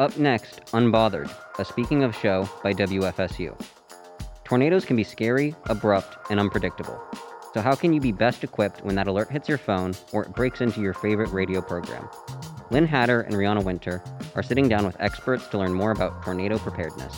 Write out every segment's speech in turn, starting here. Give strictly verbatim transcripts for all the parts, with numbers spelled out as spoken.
Up next, Unbothered, a Speaking of show by W F S U. Tornadoes can be scary, abrupt, and unpredictable. So how can you be best equipped when that alert hits your phone or it breaks into your favorite radio program? Lynn Hatter and Rihanna Winter are sitting down with experts to learn more about tornado preparedness.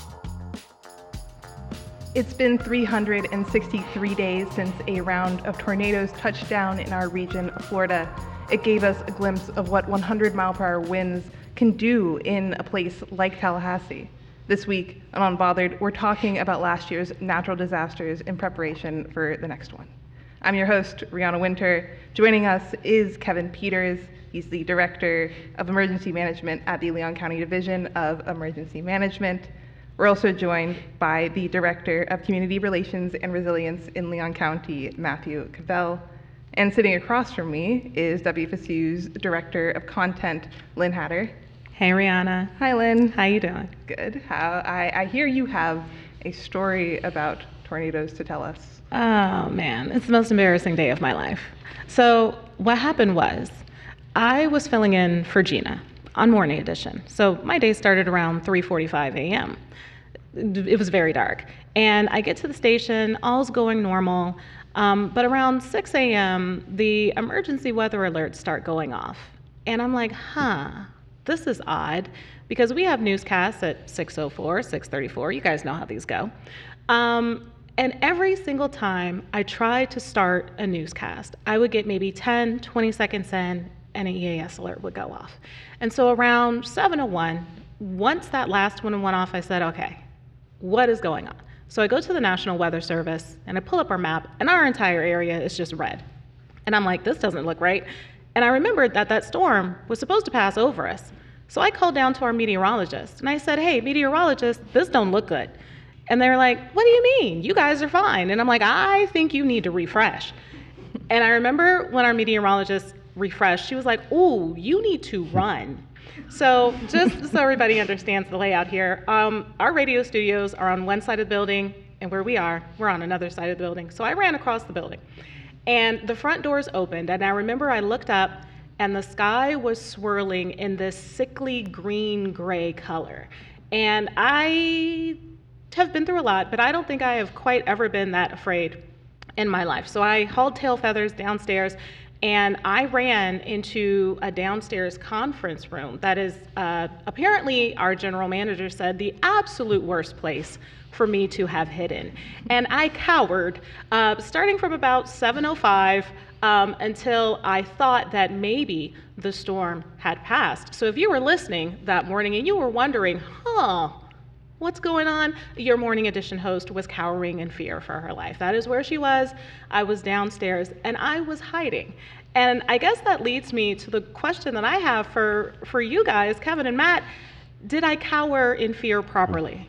It's been three hundred sixty-three days since a round of tornadoes touched down in our region of Florida. It gave us a glimpse of what one hundred mile per hour winds can do in a place like Tallahassee. This week on Unbothered, we're talking about last year's natural disasters in preparation for the next one. I'm your host, Rihanna Winter. Joining us is Kevin Peters. He's the Director of Emergency Management at the Leon County Division of Emergency Management. We're also joined by the Director of Community Relations and Resilience in Leon County, Matthew Cavell. And sitting across from me is W F S U's Director of Content, Lynn Hatter. Hey, Rihanna. Hi, Lynn. How you doing? Good. How I, I hear you have a story about tornadoes to tell us. Oh, man. It's the most embarrassing day of my life. So what happened was I was filling in for Gina on Morning Edition. So my day started around three forty-five a.m. It was very dark. And I get to the station, all's going normal. Um, but around six a.m., the emergency weather alerts start going off. And I'm like, huh, this is odd, because we have newscasts at six oh four, six thirty-four. You guys know how these go. Um, and every single time I tried to start a newscast, I would get maybe ten, twenty seconds in, and an E A S alert would go off. And so around seven oh one, once that last one went off, I said, okay, what is going on? So I go to the National Weather Service and I pull up our map, and our entire area is just red. And I'm like, this doesn't look right. And I remembered that that storm was supposed to pass over us. So I called down to our meteorologist and I said, hey, meteorologist, this don't look good. And they're like, what do you mean? You guys are fine. And I'm like, I think you need to refresh. And I remember when our meteorologist refreshed, she was like, ooh, you need to run. So just so everybody understands the layout here, um, our radio studios are on one side of the building, and where we are, we're on another side of the building. So I ran across the building, and the front doors opened, and I remember I looked up, and the sky was swirling in this sickly green-gray color. And I have been through a lot, but I don't think I have quite ever been that afraid in my life. So I hauled tail feathers downstairs, and I ran into a downstairs conference room that is uh, apparently, our general manager said, the absolute worst place for me to have hidden. And I cowered, uh, starting from about seven oh five um, until I thought that maybe the storm had passed. So if you were listening that morning and you were wondering, huh, what's going on? Your Morning Edition host was cowering in fear for her life. That is where she was. I was downstairs, and I was hiding. And I guess that leads me to the question that I have for, for you guys, Kevin and Matt. Did I cower in fear properly?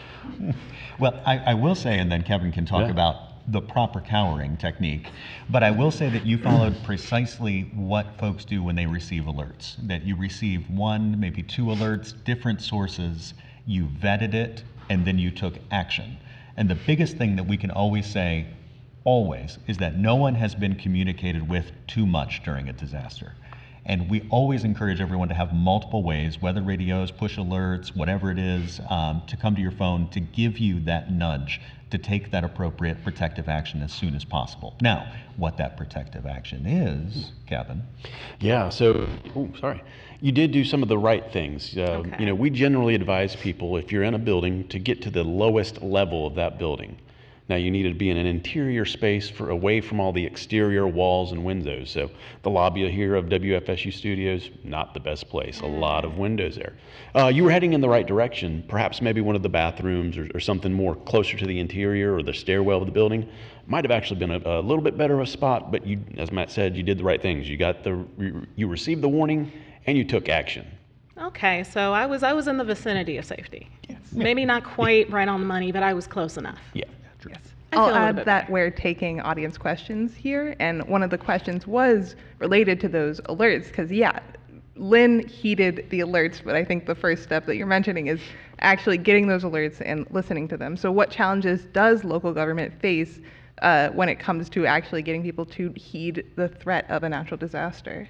Well, I, I will say, and then Kevin can talk yeah. about the proper cowering technique, but I will say that you followed precisely what folks do when they receive alerts, that you receive one, maybe two alerts, different sources, you vetted it, and then you took action. And the biggest thing that we can always say, always, is that no one has been communicated with too much during a disaster. And we always encourage everyone to have multiple ways, weather radios, push alerts, whatever it is, um, to come to your phone to give you that nudge to take that appropriate protective action as soon as possible. Now, what that protective action is, Kevin? Yeah, so, oh, sorry. You did do some of the right things. Uh, okay. You know, we generally advise people, if you're in a building, to get to the lowest level of that building. Now, you need to be in an interior space for away from all the exterior walls and windows. So the lobby here of W F S U Studios, not the best place. A lot of windows there. Uh, you were heading in the right direction. Perhaps maybe one of the bathrooms or, or something more closer to the interior or the stairwell of the building might have actually been a, a little bit better of a spot. But you, as Matt said, you did the right things. You got the, you received the warning and you took action. Okay, so I was I was in the vicinity of safety. Yes. Maybe not quite right on the money, but I was close enough. Yeah. Yes. I I'll feel a little add bit that better. we're taking audience questions here, and one of the questions was related to those alerts, because yeah, Lynn heeded the alerts, but I think the first step that you're mentioning is actually getting those alerts and listening to them. So what challenges does local government face uh, when it comes to actually getting people to heed the threat of a natural disaster?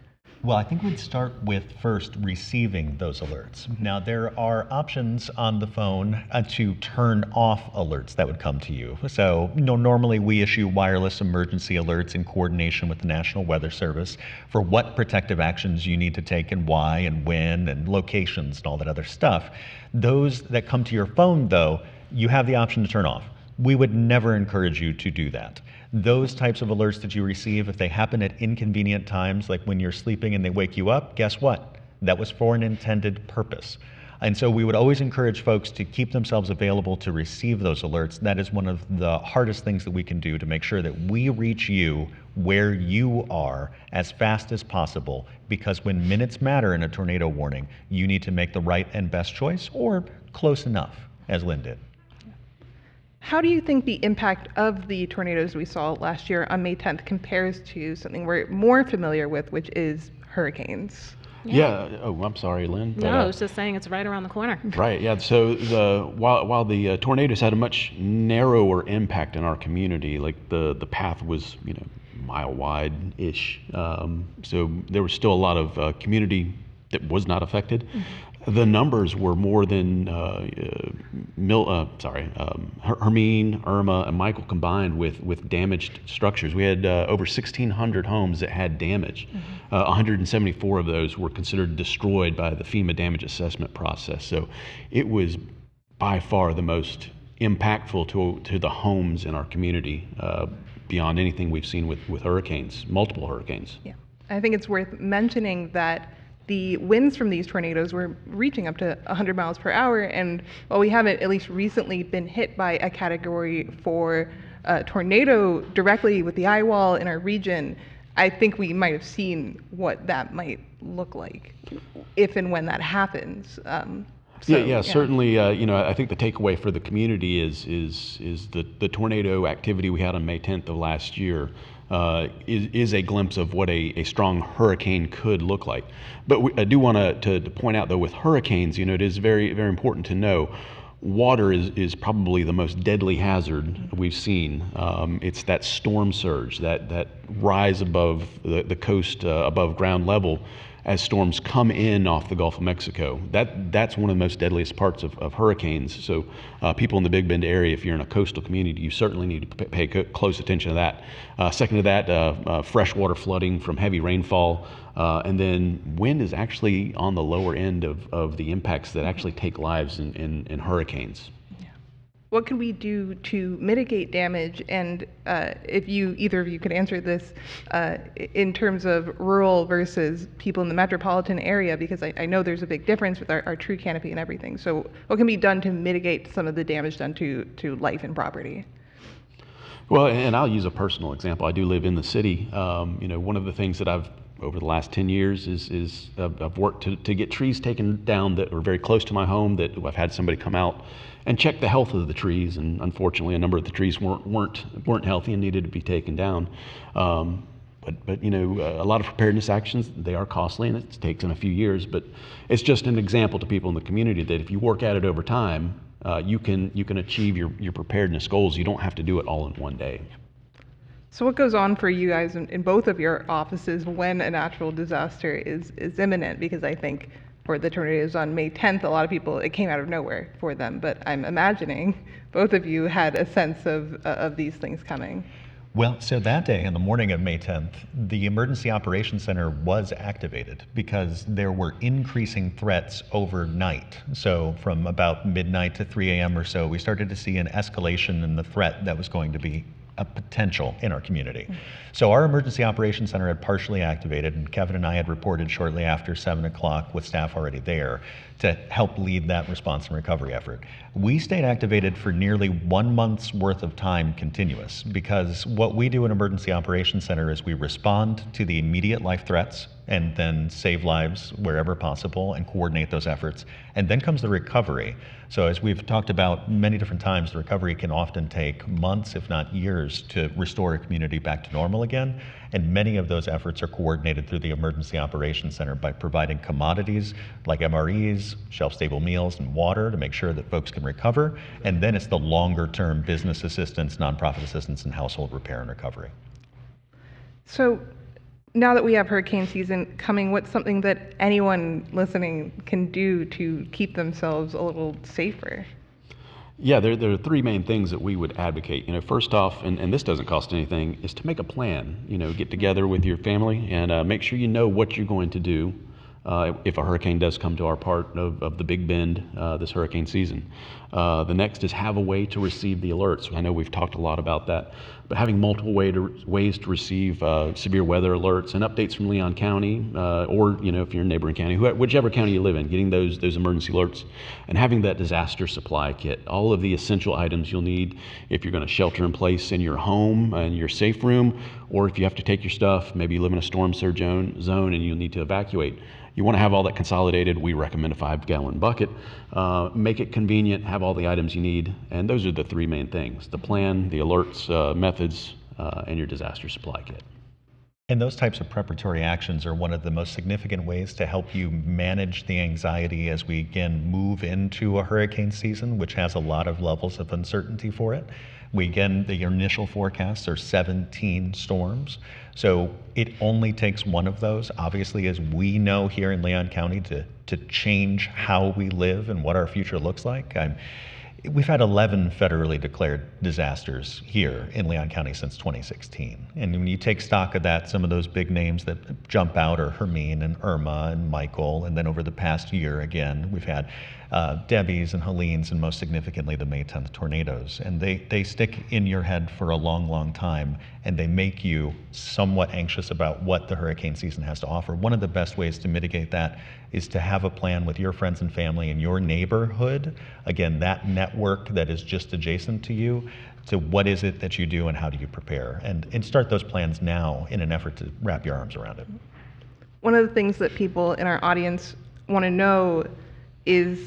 Well, I think we'd start with first receiving those alerts. Now, there are options on the phone uh, to turn off alerts that would come to you. So, you know, normally we issue wireless emergency alerts in coordination with the National Weather Service for what protective actions you need to take and why and when and locations and all that other stuff. Those that come to your phone, though, you have the option to turn off. We would never encourage you to do that. Those types of alerts that you receive, if they happen at inconvenient times, like when you're sleeping and they wake you up, guess what? That was for an intended purpose. And so we would always encourage folks to keep themselves available to receive those alerts. That is one of the hardest things that we can do to make sure that we reach you where you are as fast as possible, because when minutes matter in a tornado warning, you need to make the right and best choice, or close enough, as Lynn did. How do you think the impact of the tornadoes we saw last year on May tenth compares to something we're more familiar with, which is hurricanes? Yeah. yeah. Oh, I'm sorry, Lynn. But, No, uh, I was just saying it's right around the corner. Right. Yeah. So the while while the uh, tornadoes had a much narrower impact in our community, like the the path was, you know, mile wide ish. Um, so there was still a lot of uh, community that was not affected. Mm-hmm. The numbers were more than uh, uh, Mil, uh, sorry, um, Her- Hermine, Irma, and Michael combined with with damaged structures. We had uh, over sixteen hundred homes that had damage. Mm-hmm. Uh, one hundred seventy-four of those were considered destroyed by the FEMA damage assessment process. So it was by far the most impactful to to the homes in our community, uh, beyond anything we've seen with with hurricanes, multiple hurricanes. Yeah, I think it's worth mentioning that the winds from these tornadoes were reaching up to one hundred miles per hour, and while we haven't, at least recently, been hit by a category four uh, tornado directly with the eye wall in our region, I think we might have seen what that might look like if and when that happens. Um, so, yeah, yeah, certainly. Uh, you know, I think the takeaway for the community is is is the the tornado activity we had on May tenth of last year. Uh, is, is a glimpse of what a, a strong hurricane could look like. But we, I do want to to point out, though, with hurricanes, you know, it is very, very important to know water is, is probably the most deadly hazard we've seen. Um, it's that storm surge, that, that rise above the, the coast, uh, above ground level, as storms come in off the Gulf of Mexico. That that's one of the most deadliest parts of, of hurricanes. So uh, people in the Big Bend area, if you're in a coastal community, you certainly need to pay co- close attention to that. Uh, second to that, uh, uh, freshwater flooding from heavy rainfall. Uh, and then wind is actually on the lower end of, of the impacts that actually take lives in, in, in hurricanes. What can we do to mitigate damage? And uh, if you, either of you could answer this uh, in terms of rural versus people in the metropolitan area, because I, I know there's a big difference with our, our tree canopy and everything. So what can be done to mitigate some of the damage done to, to life and property? Well, and I'll use a personal example. I do live in the city. Um, you know, one of the things that I've over the last ten years is, is I've, I've worked to, to get trees taken down that are very close to my home, that I've had somebody come out and check the health of the trees, and unfortunately a number of the trees weren't weren't weren't healthy and needed to be taken down. Um, but but you know, a lot of preparedness actions, they are costly, and it takes in a few years. But it's just an example to people in the community that if you work at it over time, uh, you can you can achieve your your preparedness goals. You don't have to do it all in one day. So what goes on for you guys in, in both of your offices when a natural disaster is is imminent? Because I think for the tornadoes on May tenth, a lot of people, it came out of nowhere for them, but I'm imagining both of you had a sense of uh, of these things coming. Well, so that day, in the morning of May tenth, the Emergency Operations Center was activated because there were increasing threats overnight. So from about midnight to three a.m. or so, we started to see an escalation in the threat that was going to be a potential in our community. So our Emergency Operations Center had partially activated, and Kevin and I had reported shortly after seven o'clock with staff already there to help lead that response and recovery effort. We stayed activated for nearly one month's worth of time continuous, because what we do in Emergency Operations Center is we respond to the immediate life threats and then save lives wherever possible and coordinate those efforts. And then comes the recovery. So as we've talked about many different times, the recovery can often take months, if not years, to restore a community back to normal again. And many of those efforts are coordinated through the Emergency Operations Center by providing commodities like M R Es, shelf-stable meals, and water to make sure that folks can recover. And then it's the longer-term business assistance, nonprofit assistance, and household repair and recovery. So now that we have hurricane season coming, what's something that anyone listening can do to keep themselves a little safer? Yeah, there, there are three main things that we would advocate. You know, first off, and, and this doesn't cost anything, is to make a plan. You know, get together with your family and uh, make sure you know what you're going to do uh, if a hurricane does come to our part of, of the Big Bend uh, this hurricane season. Uh, the next is have a way to receive the alerts. I know we've talked a lot about that, but having multiple way to, ways to receive uh, severe weather alerts and updates from Leon County, uh, or you know if you're in a neighboring county, wh- whichever county you live in, getting those those emergency alerts, and having that disaster supply kit, all of the essential items you'll need if you're going to shelter in place in your home and your safe room, or if you have to take your stuff, maybe you live in a storm surge zone, zone and you'll need to evacuate. You want to have all that consolidated. We recommend a five gallon bucket. Uh, make it convenient, have all the items you need. And those are the three main things: the plan, the alerts, uh, methods, uh, and your disaster supply kit. And those types of preparatory actions are one of the most significant ways to help you manage the anxiety as we again move into a hurricane season, which has a lot of levels of uncertainty for it. We again, the initial forecasts are seventeen storms. So it only takes one of those, obviously, as we know here in Leon County, to, to change how we live and what our future looks like. I'm, We've had eleven federally declared disasters here in Leon County since twenty sixteen. And when you take stock of that, some of those big names that jump out are Hermine and Irma and Michael. And then over the past year, again, we've had uh, Debbie's and Helene's, and most significantly, the May tenth tornadoes. And they, they stick in your head for a long, long time, and they make you somewhat anxious about what the hurricane season has to offer. One of the best ways to mitigate that is to have a plan with your friends and family in your neighborhood. Again, that network that is just adjacent to you, to what is it that you do and how do you prepare, and, and start those plans now in an effort to wrap your arms around it. One of the things that people in our audience want to know is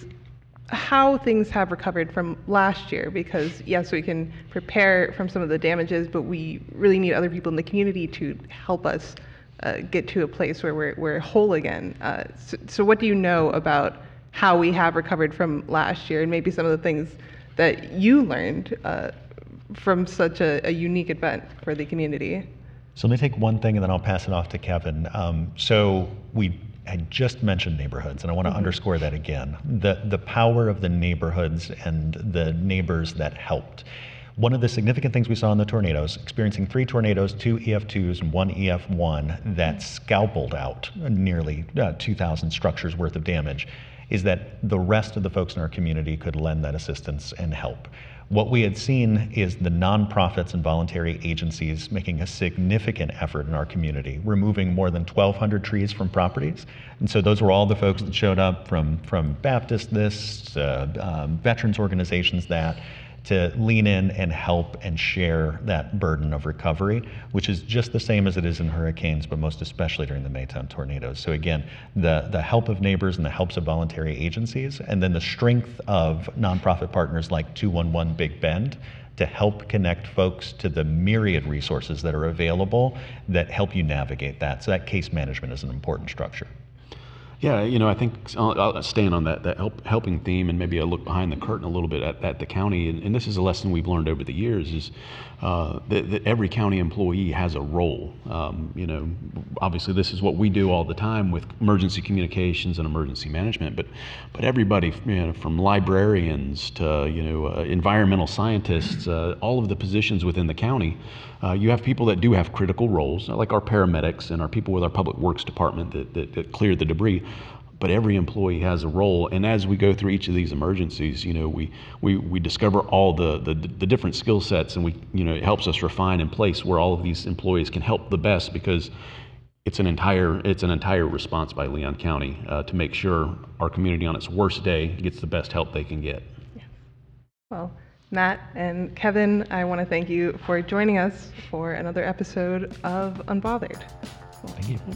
how things have recovered from last year, because yes, we can prepare from some of the damages, but we really need other people in the community to help us uh, get to a place where we're, we're whole again. Uh, so, so what do you know about how we have recovered from last year, and maybe some of the things that you learned uh, from such a, a unique event for the community? So let me take one thing and then I'll pass it off to Kevin. Um, so we I just mentioned neighborhoods, and I want to mm-hmm. underscore that again. The, the power of the neighborhoods and the neighbors that helped. One of the significant things we saw in the tornadoes, experiencing three tornadoes, two E F twos and one E F one that scalpeled out nearly uh, two thousand structures worth of damage, is that the rest of the folks in our community could lend that assistance and help. What we had seen is the nonprofits and voluntary agencies making a significant effort in our community, removing more than twelve hundred trees from properties. And so those were all the folks that showed up from, from Baptist this, uh, um, veterans organizations that, to lean in and help and share that burden of recovery, which is just the same as it is in hurricanes, but most especially during the May tenth tornadoes. So again, the, the help of neighbors and the helps of voluntary agencies, and then the strength of nonprofit partners like two one one Big Bend to help connect folks to the myriad resources that are available that help you navigate that. So that case management is an important structure. Yeah, you know, I think I'll, I'll staying on that, that help, helping theme, and maybe a look behind the curtain a little bit at, at the county, and, and this is a lesson we've learned over the years, is uh, that, that every county employee has a role. Um, you know, obviously this is what we do all the time with emergency communications and emergency management, but but everybody, you know, from librarians to, you know, uh, environmental scientists, uh, all of the positions within the county, uh, you have people that do have critical roles, like our paramedics and our people with our public works department that, that, that clear the debris. But every employee has a role, and as we go through each of these emergencies, you know, we we, we discover all the, the the different skill sets, and we, you know, it helps us refine and place where all of these employees can help the best, because it's an entire it's an entire response by Leon County uh, to make sure our community on its worst day gets the best help they can get. Yeah. Well, Matt and Kevin, I want to thank you for joining us for another episode of Unbothered. Thank you.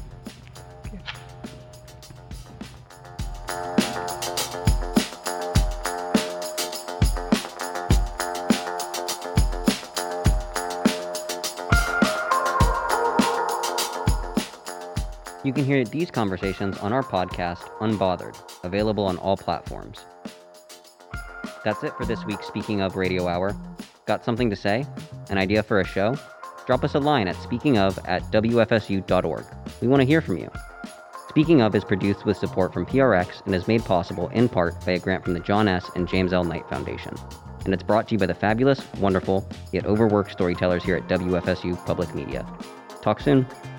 You can hear these conversations on our podcast, Unbothered, available on all platforms. That's it for this week's Speaking Of Radio Hour. Got something to say? An idea for a show? Drop us a line at speakingof at w f s u dot org. We want to hear from you. Speaking Of is produced with support from P R X and is made possible in part by a grant from the John S. and James L. Knight Foundation. And it's brought to you by the fabulous, wonderful, yet overworked storytellers here at W F S U Public Media. Talk soon.